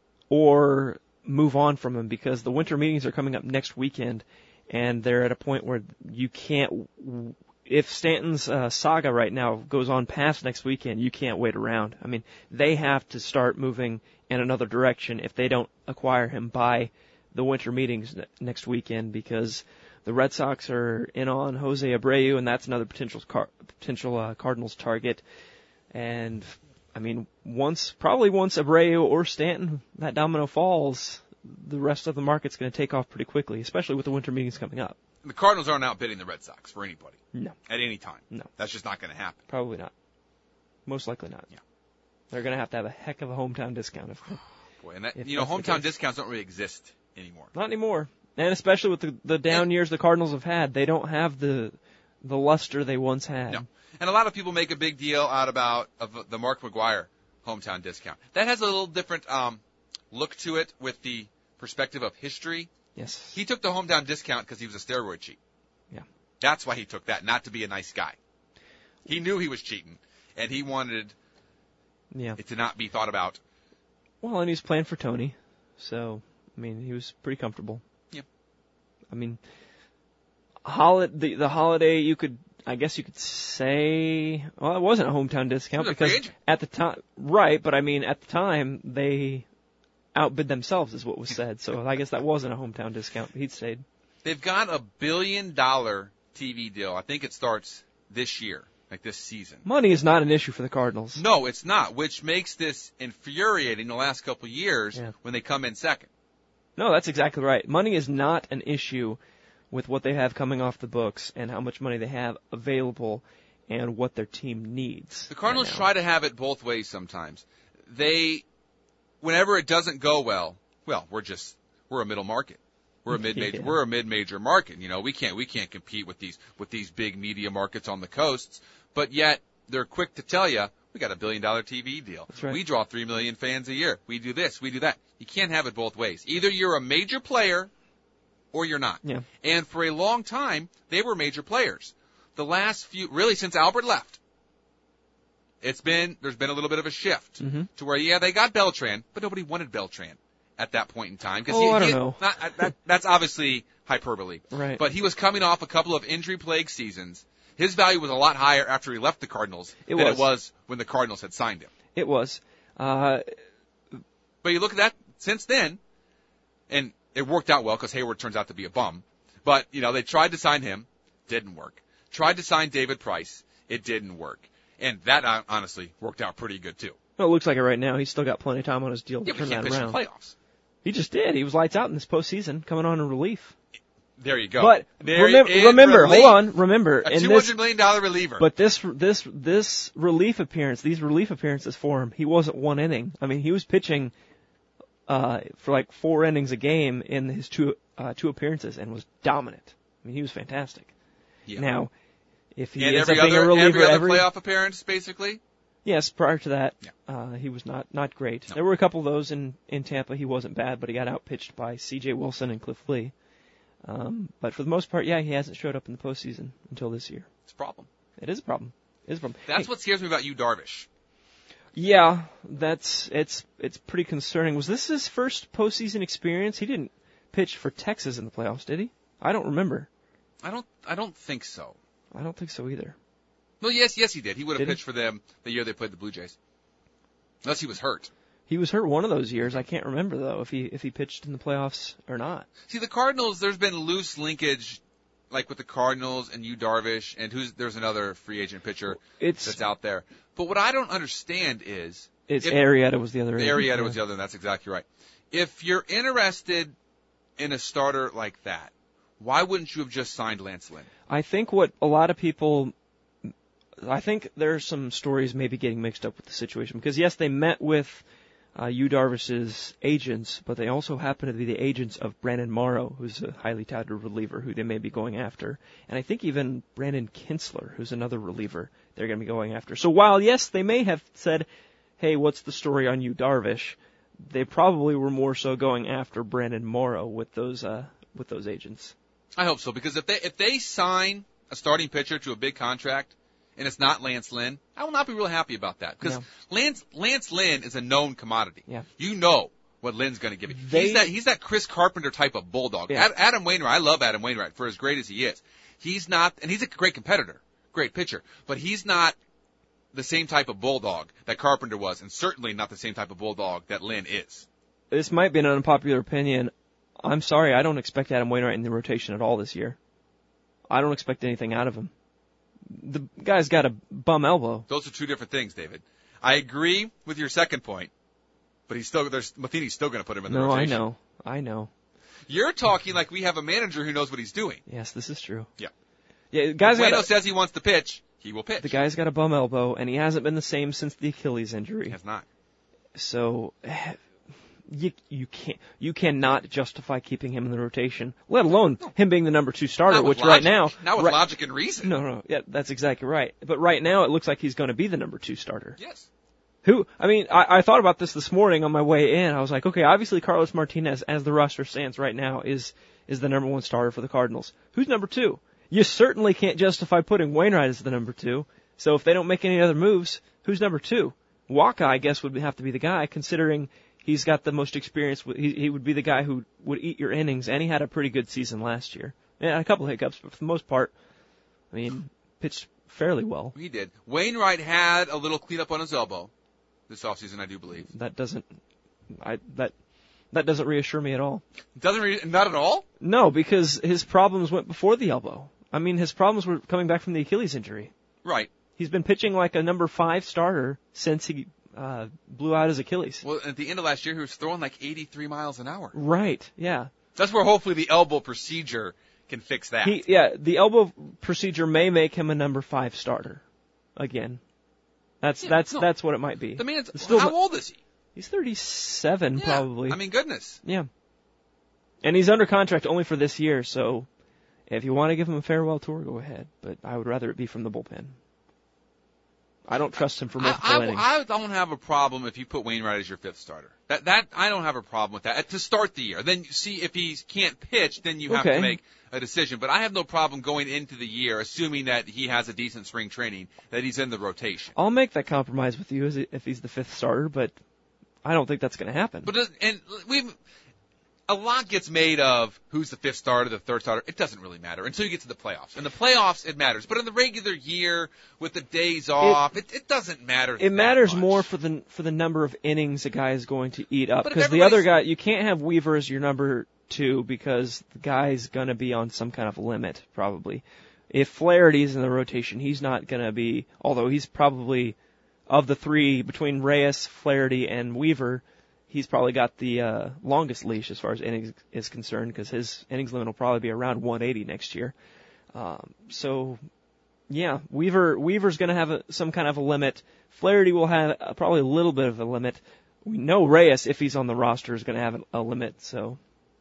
Speaker 2: or move on from him, because the winter meetings are coming up next weekend, and they're at a point where you can't, if Stanton's saga right now goes on past next weekend, you can't wait around. I mean, they have to start moving in another direction if they don't acquire him by the winter meetings next weekend, because the Red Sox are in on Jose Abreu, and that's another potential Cardinals target. And I mean, once Abreu or Stanton, that domino falls, the rest of the market's going to take off pretty quickly, especially with the winter meetings coming up.
Speaker 3: The Cardinals aren't outbidding the Red Sox for anybody.
Speaker 2: No.
Speaker 3: At any time.
Speaker 2: No.
Speaker 3: That's just not going to happen.
Speaker 2: Probably not. Most likely not.
Speaker 3: Yeah.
Speaker 2: They're going to have a heck of a hometown discount.
Speaker 3: Boy, and hometown discounts don't really exist anymore.
Speaker 2: Not anymore. And especially with the down years the Cardinals have had, they don't have the luster they once had.
Speaker 3: No. And a lot of people make a big deal out of the Mark McGwire hometown discount. That has a little different look to it with the perspective of history.
Speaker 2: Yes.
Speaker 3: He took the hometown discount because he was a steroid cheat.
Speaker 2: Yeah.
Speaker 3: That's why he took that, not to be a nice guy. He knew he was cheating, and he wanted it to not be thought about.
Speaker 2: Well, and he was playing for Tony, so, I mean, he was pretty comfortable.
Speaker 3: Yeah.
Speaker 2: I mean, the holiday, I guess you could say, well, it wasn't a hometown discount because at the time, right, but I mean, at the time, they outbid themselves is what was said, so I guess that wasn't a hometown discount. He'd stayed.
Speaker 3: They've got $1 billion TV deal. I think it starts this year, like this season.
Speaker 2: Money is not an issue for the Cardinals.
Speaker 3: No, it's not, which makes this infuriating the last couple of years when they come in second.
Speaker 2: No, that's exactly right. Money is not an issue with what they have coming off the books and how much money they have available and what their team needs.
Speaker 3: The Cardinals try to have it both ways sometimes. Whenever it doesn't go well, we're a middle market. We're a mid-major. We're a mid-major market. We can't compete with these big media markets on the coasts. But yet they're quick to tell you we got $1 billion TV deal.
Speaker 2: That's right.
Speaker 3: We draw 3 million fans a year. We do this. We do that. You can't have it both ways. Either you're a major player or you're not.
Speaker 2: Yeah.
Speaker 3: And for a long time they were major players. The last few, really since Albert left, there's been a little bit of a shift to where they got Beltran, but nobody wanted Beltran at that point in time.
Speaker 2: I don't know.
Speaker 3: That's obviously hyperbole.
Speaker 2: Right.
Speaker 3: But he was coming off a couple of injury-plagued seasons. His value was a lot higher after he left the Cardinals than it was when the Cardinals had signed him.
Speaker 2: It was.
Speaker 3: But you look at that since then, and it worked out well because Hayward turns out to be a bum. But, they tried to sign him. Didn't work. tried to sign David Price. It didn't work. And that honestly worked out pretty good too.
Speaker 2: Well, it looks like it right now. He's still got plenty of time on his deal to
Speaker 3: Yeah,
Speaker 2: turn that
Speaker 3: but he can't
Speaker 2: around.
Speaker 3: pitch in the playoffs.
Speaker 2: He just did. He was lights out in this postseason, coming on in relief.
Speaker 3: There you go.
Speaker 2: But remember, hold on, remember.
Speaker 3: A $200 million reliever.
Speaker 2: But these relief appearances for him, he wasn't one inning. I mean, he was pitching for like 4 innings a game in his two appearances and was dominant. I mean, he was fantastic.
Speaker 3: Yeah.
Speaker 2: Now, if he
Speaker 3: and
Speaker 2: ends
Speaker 3: every
Speaker 2: up being
Speaker 3: other,
Speaker 2: a reliever
Speaker 3: every other playoff appearance, basically.
Speaker 2: Yes, prior to that,
Speaker 3: Yeah.
Speaker 2: he was not great.
Speaker 3: No.
Speaker 2: There were a couple of those in Tampa. He wasn't bad, but he got outpitched by C.J. Wilson and Cliff Lee. But for the most part, he hasn't showed up in the postseason until this year.
Speaker 3: It's a problem.
Speaker 2: It is a problem.
Speaker 3: That's what scares me about you, Darvish.
Speaker 2: Yeah, it's pretty concerning. Was this his first postseason experience? He didn't pitch for Texas in the playoffs, did he? I don't remember.
Speaker 3: I don't think so.
Speaker 2: I don't think so either.
Speaker 3: Well, yes, he did. He would have
Speaker 2: Did he?
Speaker 3: pitched for them the year they played the Blue Jays. Unless he was hurt.
Speaker 2: He was hurt one of those years. I can't remember though if he pitched in the playoffs or not.
Speaker 3: See, the Cardinals, there's been loose linkage, like with the Cardinals and Yu Darvish, and there's another free agent pitcher that's out there. But what I don't understand is
Speaker 2: Arrieta was the other.
Speaker 3: Arrieta was the other, and that's exactly right. If you're interested in a starter like that, why wouldn't you have just signed Lance Lynn?
Speaker 2: I think there's some stories maybe getting mixed up with the situation because yes, they met with Yu Darvish's agents, but they also happen to be the agents of Brandon Morrow, who's a highly touted reliever who they may be going after. And I think even Brandon Kinsler, who's another reliever, they're going to be going after. So while, yes, they may have said, hey, what's the story on Yu Darvish, they probably were more so going after Brandon Morrow with those agents.
Speaker 3: I hope so, because if they sign a starting pitcher to a big contract, and it's not Lance Lynn, I will not be real happy about that. Because Lance Lynn is a known commodity.
Speaker 2: Yeah.
Speaker 3: You know what Lynn's going to give you. He's that Chris Carpenter type of bulldog.
Speaker 2: Yeah.
Speaker 3: Adam Wainwright, I love Adam Wainwright for as great as he is. He's not, and he's a great competitor, great pitcher, but he's not the same type of bulldog that Carpenter was, and certainly not the same type of bulldog that Lynn is.
Speaker 2: This might be an unpopular opinion. I'm sorry, I don't expect Adam Wainwright in the rotation at all this year. I don't expect anything out of him. The guy's got a bum elbow.
Speaker 3: Those are two different things, David. I agree with your second point, but Matheny's still going to put him in the rotation.
Speaker 2: No, I know.
Speaker 3: You're talking like we have a manager who knows what he's doing.
Speaker 2: Yes, this is true.
Speaker 3: Yeah.
Speaker 2: Yeah, guys.
Speaker 3: If Waino says he wants to pitch, he will pitch.
Speaker 2: The guy's got a bum elbow, and he hasn't been the same since the Achilles injury.
Speaker 3: He has not.
Speaker 2: So you cannot justify keeping him in the rotation, let alone him being the number 2 starter, which
Speaker 3: logic.
Speaker 2: right now...
Speaker 3: Not with logic and reason.
Speaker 2: No, yeah, that's exactly right. But right now it looks like he's going to be the number 2 starter.
Speaker 3: Yes.
Speaker 2: I thought about this morning on my way in. I was like, okay, obviously Carlos Martinez, as the roster stands right now, is the number 1 starter for the Cardinals. Who's number 2? You certainly can't justify putting Wainwright as the number 2. So if they don't make any other moves, who's number 2? Waka, I guess, would have to be the guy, considering he's got the most experience. He would be the guy who would eat your innings, and he had a pretty good season last year. Yeah, a couple of hiccups, but for the most part, pitched fairly well.
Speaker 3: He did. Wainwright had a little cleanup on his elbow this offseason, I do believe.
Speaker 2: That doesn't reassure me at all.
Speaker 3: Not at all?
Speaker 2: No, because his problems went before the elbow. His problems were coming back from the Achilles injury.
Speaker 3: Right.
Speaker 2: He's been pitching like a number 5 starter since he blew out his Achilles.
Speaker 3: Well, at the end of last year, he was throwing like 83 miles an hour.
Speaker 2: Right, yeah.
Speaker 3: That's where hopefully the elbow procedure can fix that.
Speaker 2: The elbow procedure may make him a number 5 starter again. That's what it might be.
Speaker 3: The man's how old is he?
Speaker 2: He's 37 probably.
Speaker 3: Goodness.
Speaker 2: Yeah. And he's under contract only for this year, so if you want to give him a farewell tour, go ahead. But I would rather it be from the bullpen. I don't trust him for multiple innings.
Speaker 3: I don't have a problem if you put Wainwright as your 5th starter. That I don't have a problem with that to start the year. Then see if he can't pitch, then you have to make a decision. But I have no problem going into the year, assuming that he has a decent spring training, that he's in the rotation.
Speaker 2: I'll make that compromise with you if he's the 5th starter, but I don't think that's going to happen.
Speaker 3: But a lot gets made of who's the 5th starter, the 3rd starter. It doesn't really matter until you get to the playoffs. In the playoffs, it matters. But in the regular year, with the days off, it doesn't matter.
Speaker 2: It matters
Speaker 3: much.
Speaker 2: more for the number of innings a guy is going to eat up. Because the other guy, you can't have Weaver as your number 2 because the guy's going to be on some kind of limit, probably. if Flaherty's in the rotation, he's not going to be, although he's probably, of the three, between Reyes, Flaherty, and Weaver, he's probably got the longest leash as far as innings is concerned, because his innings limit will probably be around 180 next year. So, yeah, Weaver's going to have some kind of a limit. Flaherty will have probably a little bit of a limit. We know Reyes, if he's on the roster, is going to have a limit. So,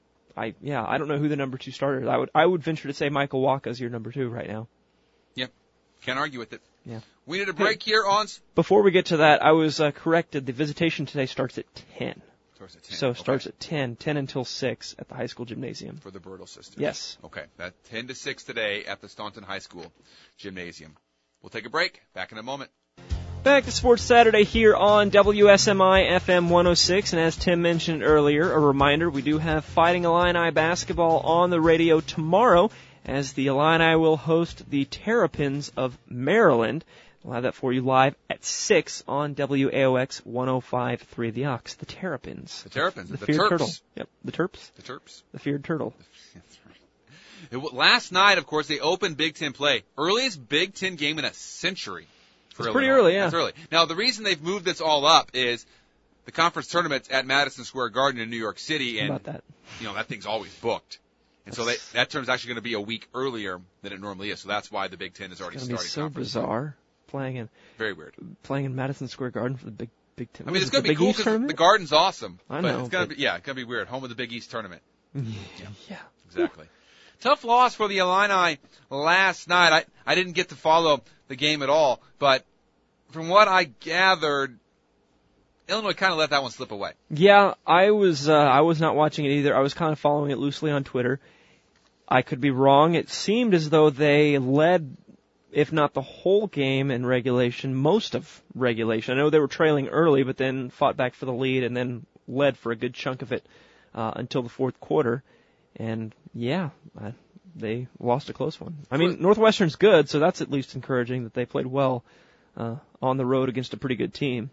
Speaker 2: I don't know who the number 2 starter is. I would venture to say Michael Wacha is your number 2 right now.
Speaker 3: Yep, can't argue with it.
Speaker 2: Yeah.
Speaker 3: We need a break here on.
Speaker 2: Before we get to that, I was corrected. The visitation today starts at 10.
Speaker 3: Starts at 10.
Speaker 2: So starts at 10 until 6 at the high school gymnasium.
Speaker 3: For the Bertle sisters.
Speaker 2: Yes.
Speaker 3: Okay, that 10 to 6 today at the Staunton High School gymnasium. We'll take a break. Back in a moment.
Speaker 2: Back to Sports Saturday here on WSMI FM 106, and as Tim mentioned earlier, a reminder, we do have Fighting Illini basketball on the radio tomorrow, as the Illini will host the Terrapins of Maryland. We'll have that for you live at 6 on WAOX 105.3 The Ox. The Terrapins.
Speaker 3: The Terrapins.
Speaker 2: The
Speaker 3: feared
Speaker 2: Terps.
Speaker 3: Turtle.
Speaker 2: Yep, the Terps.
Speaker 3: The Terps.
Speaker 2: The feared turtle.
Speaker 3: That's right. Last night, of course, they opened Big Ten play. Earliest Big Ten game in a century.
Speaker 2: It's pretty early, yeah.
Speaker 3: It's early. Now, the reason they've moved this all up is the conference tournament's at Madison Square Garden in New York City, and
Speaker 2: How about that?
Speaker 3: That thing's always booked. And so that term's actually going to be a week earlier than it normally is. So that's why the Big Ten is already starting.
Speaker 2: It's going to be so bizarre
Speaker 3: very weird
Speaker 2: playing in Madison Square Garden for the Big Ten.
Speaker 3: I mean, it's going to be cool because the Garden's awesome.
Speaker 2: I know.
Speaker 3: It's going to be weird. Home of the Big East tournament.
Speaker 2: Yeah.
Speaker 3: Exactly. Tough loss for the Illini last night. I didn't get to follow the game at all, but from what I gathered, Illinois kind of let that one slip away.
Speaker 2: Yeah, I was not watching it either. I was kind of following it loosely on Twitter. I could be wrong. It seemed as though they led, if not the whole game in regulation, most of regulation. I know they were trailing early, but then fought back for the lead and then led for a good chunk of it until the fourth quarter. And yeah, they lost a close one. I mean, Northwestern's good, so that's at least encouraging that they played well on the road against a pretty good team.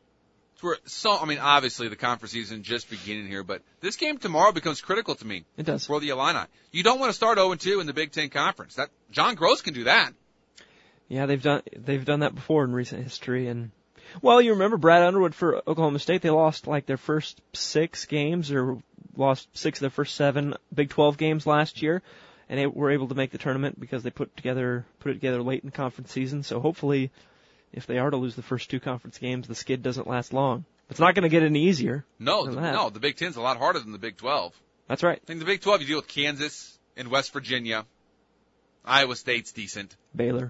Speaker 3: Obviously the conference season just beginning here, but this game tomorrow becomes critical to me.
Speaker 2: It does.
Speaker 3: For the Illini. You don't want to start 0-2 in the Big Ten Conference. John Gross can do that.
Speaker 2: Yeah, they've done that before in recent history, and well, you remember Brad Underwood for Oklahoma State, they lost like their first 6 games or lost 6 of their first 7 Big 12 games last year, and they were able to make the tournament because they put it together late in conference season. So hopefully, if they are to lose the first 2 conference games, the skid doesn't last long. It's not going to get any easier.
Speaker 3: No, the Big Ten's a lot harder than the Big 12.
Speaker 2: That's right.
Speaker 3: I think the Big 12, you deal with Kansas and West Virginia. Iowa State's decent.
Speaker 2: Baylor.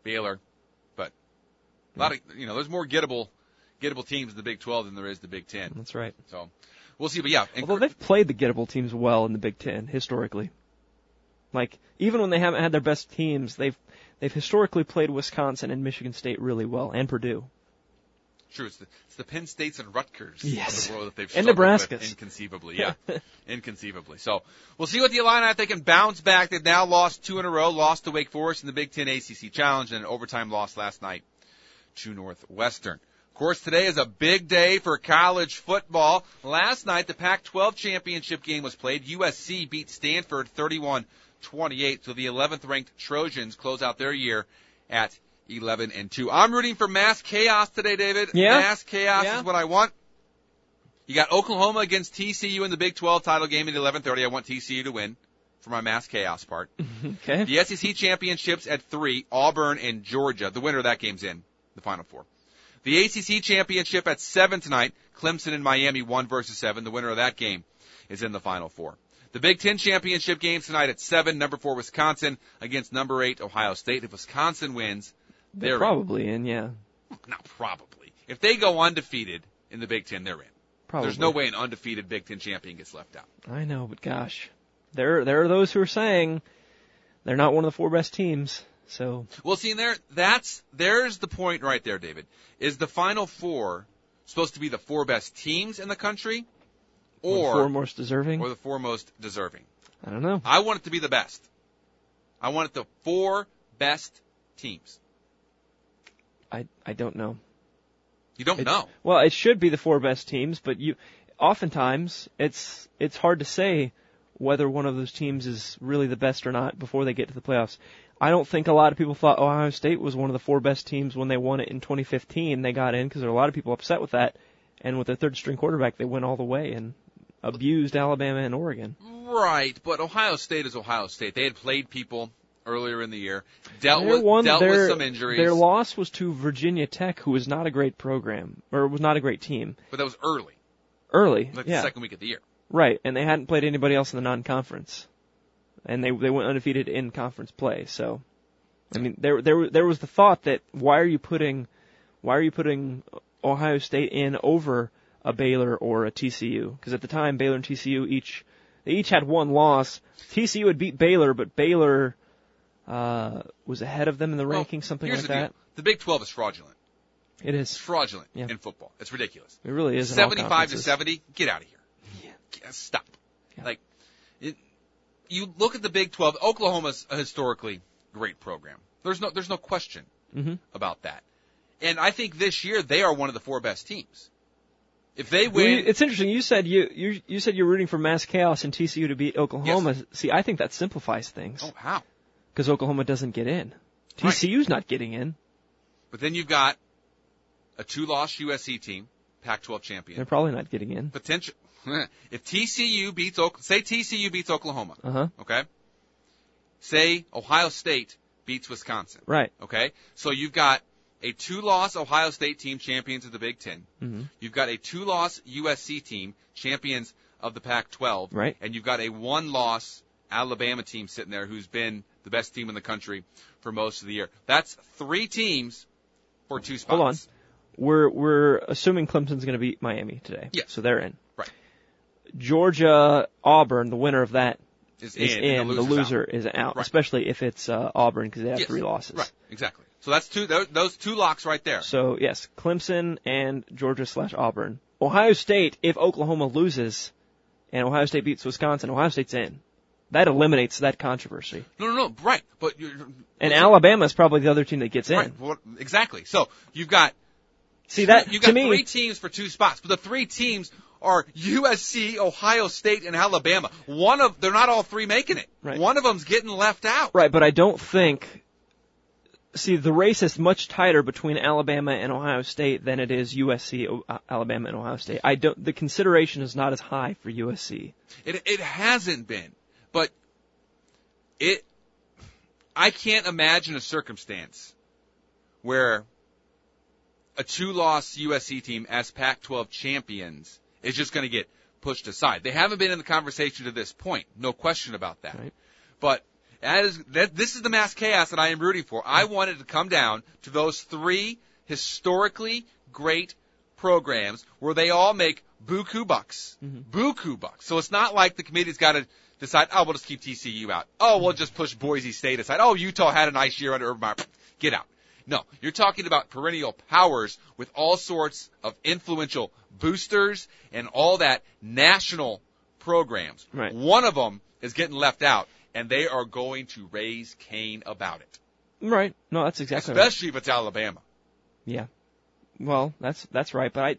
Speaker 3: But a lot of, there's more gettable teams in the Big 12 than there is the Big 10.
Speaker 2: That's right.
Speaker 3: So we'll see. But yeah.
Speaker 2: Although they've played the gettable teams well in the Big 10 historically. Like, even when they haven't had their best teams, they've historically played Wisconsin and Michigan State really well, and Purdue.
Speaker 3: True. It's the Penn States and Rutgers of the world that they've
Speaker 2: and
Speaker 3: struggled
Speaker 2: Nebraskas.
Speaker 3: with inconceivably. Yeah. Inconceivably. So we'll see what the Illini, if they can bounce back. They've now lost 2 in a row, lost to Wake Forest in the Big Ten ACC Challenge, and an overtime loss last night to Northwestern. Of course, today is a big day for college football. Last night, the Pac-12 championship game was played. USC beat Stanford 31-28, so the 11th-ranked Trojans close out their year at 11-2. I'm rooting for mass chaos today, David.
Speaker 2: Yeah.
Speaker 3: Mass chaos is what I want. You got Oklahoma against TCU in the Big 12 title game at 11:30. I want TCU to win for my mass chaos part.
Speaker 2: Okay.
Speaker 3: The SEC championships at 3, Auburn and Georgia. The winner of that game's in the Final Four. The ACC championship at 7 tonight, Clemson and Miami 1 versus 7. The winner of that game is in the Final Four. The Big Ten championship games tonight at 7, number 4 Wisconsin against number 8 Ohio State. If Wisconsin wins, they're
Speaker 2: probably in, yeah.
Speaker 3: Not probably. If they go undefeated in the Big Ten, they're in.
Speaker 2: Probably.
Speaker 3: There's no way an undefeated Big Ten champion gets left out.
Speaker 2: I know, but gosh, there are those who are saying they're not one of the 4 best teams. So
Speaker 3: well, see, there's the point right there, David. Is the Final Four supposed to be the 4 best teams in the country, or
Speaker 2: the 4 most deserving,
Speaker 3: or the 4 most deserving?
Speaker 2: I don't know.
Speaker 3: I want it to be the best. I want it the 4 best teams.
Speaker 2: I don't know.
Speaker 3: You don't know?
Speaker 2: Well, it should be the 4 best teams, but oftentimes it's hard to say whether one of those teams is really the best or not before they get to the playoffs. I don't think a lot of people thought Ohio State was one of the 4 best teams when they won it in 2015. They got in because there were a lot of people upset with that. And with their third-string quarterback, they went all the way and abused Alabama and Oregon.
Speaker 3: Right, but Ohio State is Ohio State. They had played people earlier in the year, dealt with some injuries.
Speaker 2: Their loss was to Virginia Tech, who was not a great program, or was not a great team.
Speaker 3: But that was early.
Speaker 2: Yeah.
Speaker 3: The second week of the year.
Speaker 2: Right, and they hadn't played anybody else in the non-conference. And they went undefeated in conference play, so... I mean, there was the thought that why are you putting Ohio State in over a Baylor or a TCU? Because at the time, Baylor and TCU each had 1 loss. TCU had beat Baylor, but Baylor was ahead of them in the rankings, something like that.
Speaker 3: The Big 12 is fraudulent.
Speaker 2: It is.
Speaker 3: It's fraudulent in football. It's ridiculous.
Speaker 2: It really is.
Speaker 3: 75-70. Get out of here.
Speaker 2: Yeah.
Speaker 3: Stop. Yeah. You look at the Big 12. Oklahoma's a historically great program. There's no question about that. And I think this year they are one of the 4 best teams. If they win,
Speaker 2: it's interesting. You said you said you're rooting for mass chaos and TCU to beat Oklahoma. Yes. See, I think that simplifies things.
Speaker 3: Oh, how?
Speaker 2: Because Oklahoma doesn't get in. TCU's not getting in.
Speaker 3: But then you've got a 2-loss USC team, Pac-12 champion.
Speaker 2: They're probably not getting in.
Speaker 3: Potential. If TCU beats Oklahoma, okay? Say Ohio State beats Wisconsin.
Speaker 2: Right.
Speaker 3: Okay? So you've got a 2-loss Ohio State team, champions of the Big Ten.
Speaker 2: Mm-hmm.
Speaker 3: You've got a 2-loss USC team, champions of the Pac-12.
Speaker 2: Right.
Speaker 3: And you've got a 1-loss Alabama team sitting there who's been the best team in the country for most of the year. That's 3 teams for 2 spots.
Speaker 2: Hold on. We're assuming Clemson's going to beat Miami today.
Speaker 3: Yeah.
Speaker 2: So they're in.
Speaker 3: Right.
Speaker 2: Georgia, Auburn, the winner of that is in.
Speaker 3: The
Speaker 2: loser is out,
Speaker 3: right.
Speaker 2: Especially if it's Auburn because they have 3 losses.
Speaker 3: Right, exactly. So that's those 2 locks right there.
Speaker 2: So, yes, Clemson and Georgia/Auburn. Ohio State, if Oklahoma loses and Ohio State beats Wisconsin, Ohio State's in. That eliminates that controversy.
Speaker 3: No, right.
Speaker 2: And Alabama is probably the other team that gets in.
Speaker 3: Right, well, exactly. So you've got...
Speaker 2: See, that,
Speaker 3: you got 3 teams for 2 spots, but the 3 teams are USC, Ohio State, and Alabama. They're not all 3 making it.
Speaker 2: Right.
Speaker 3: One of them's getting left out.
Speaker 2: Right, but I don't think. See, the race is much tighter between Alabama and Ohio State than it is USC, Alabama, and Ohio State. The consideration is not as high for USC.
Speaker 3: It hasn't been, but I can't imagine a circumstance where a 2-loss USC team as Pac-12 champions is just going to get pushed aside. They haven't been in the conversation to this point, no question about that.
Speaker 2: Right.
Speaker 3: But this is the mass chaos that I am rooting for. I wanted to come down to those 3 historically great programs where they all make buku bucks. Mm-hmm. Buku bucks. So it's not like the committee's got to decide, we'll just keep TCU out. We'll just push Boise State aside. Utah had a nice year under Urban Meyer. Get out. No, you're talking about perennial powers with all sorts of influential boosters and all that national programs.
Speaker 2: Right.
Speaker 3: One of them is getting left out, and they are going to raise Cain about it.
Speaker 2: Right. No, that's exactly right.
Speaker 3: Especially if it's Alabama.
Speaker 2: Yeah. Well, that's right. But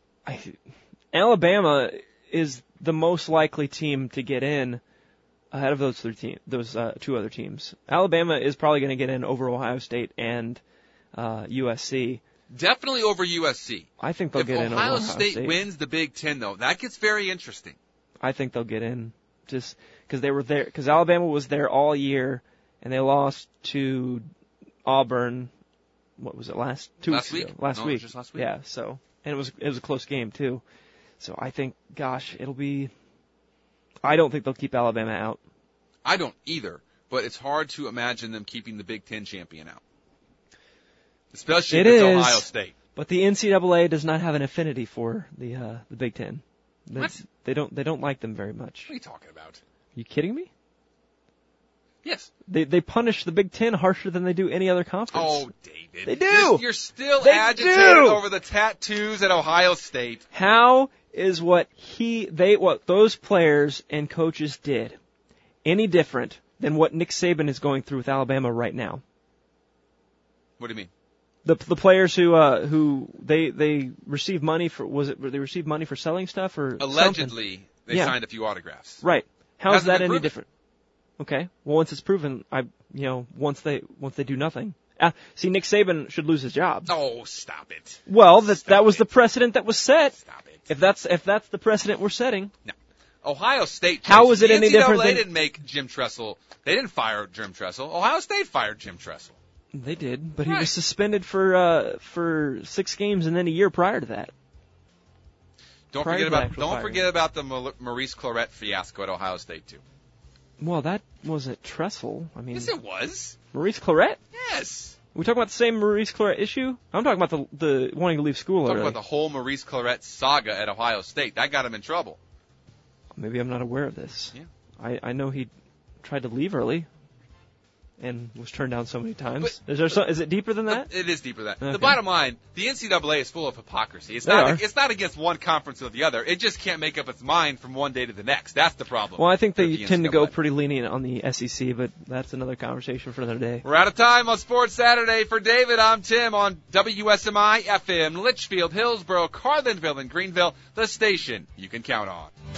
Speaker 2: Alabama is the most likely team to get in ahead of those 2 other teams. Alabama is probably going to get in over Ohio State and USC.
Speaker 3: Definitely over USC.
Speaker 2: I think they'll get in over Ohio State.
Speaker 3: If Ohio State wins the Big Ten, though, that gets very interesting.
Speaker 2: I think they'll get in just because they were there. Because Alabama was there all year, and they lost to Auburn. What was it? Last week.
Speaker 3: Last week.
Speaker 2: It was just last week. Yeah. So, and it was a close game too. So I think, it'll be. I don't think they'll keep Alabama out.
Speaker 3: I don't either, but it's hard to imagine them keeping the Big Ten champion out. Especially if it's Ohio State.
Speaker 2: But the NCAA does not have an affinity for the Big Ten.
Speaker 3: What?
Speaker 2: They don't like them very much.
Speaker 3: What are you talking about?
Speaker 2: Are you kidding me?
Speaker 3: Yes.
Speaker 2: They punish the Big Ten harsher than they do any other conference.
Speaker 3: Oh, David.
Speaker 2: They do.
Speaker 3: You're still agitated over the tattoos at Ohio State.
Speaker 2: How is what those players and coaches did any different than what Nick Saban is going through with Alabama right now?
Speaker 3: What do you mean?
Speaker 2: The players who they received money for, they received money for selling stuff or
Speaker 3: allegedly
Speaker 2: something?
Speaker 3: They signed a few autographs.
Speaker 2: Right. How is that any
Speaker 3: proven.
Speaker 2: different? Okay. Well, once it's proven, once they do nothing. See, Nick Saban should lose his job.
Speaker 3: Oh, stop it.
Speaker 2: Well, that was the precedent that was set.
Speaker 3: Stop it.
Speaker 2: If that's the precedent we're setting.
Speaker 3: No. Ohio State.
Speaker 2: How is it any different?
Speaker 3: They didn't make Jim Tressel. They didn't fire Jim Tressel. Ohio State fired Jim Tressel.
Speaker 2: They did, but he was suspended for 6 games and then a year prior to that.
Speaker 3: Don't forget about the Maurice Clarett fiasco at Ohio State too.
Speaker 2: Well, that wasn't Tressel. I mean,
Speaker 3: yes, it was.
Speaker 2: Maurice Clarett?
Speaker 3: Yes.
Speaker 2: Are we talking about the same Maurice Clarett issue? I'm talking about the wanting to leave school
Speaker 3: I'm
Speaker 2: already.
Speaker 3: talking about the whole Maurice Clarett saga at Ohio State. That got him in trouble.
Speaker 2: Maybe I'm not aware of this.
Speaker 3: Yeah.
Speaker 2: I know he tried to leave early and was turned down so many times. Is it deeper than that?
Speaker 3: It is deeper than that.
Speaker 2: Okay.
Speaker 3: The bottom line, the NCAA is full of hypocrisy. It's not against one conference or the other. It just can't make up its mind from one day to the next. That's the problem.
Speaker 2: Well, I think they tend to go pretty lenient on the SEC, but that's another conversation for another day.
Speaker 3: We're out of time on Sports Saturday. For David, I'm Tim on WSMI FM, Litchfield, Hillsboro, Carlinville, and Greenville, the station you can count on.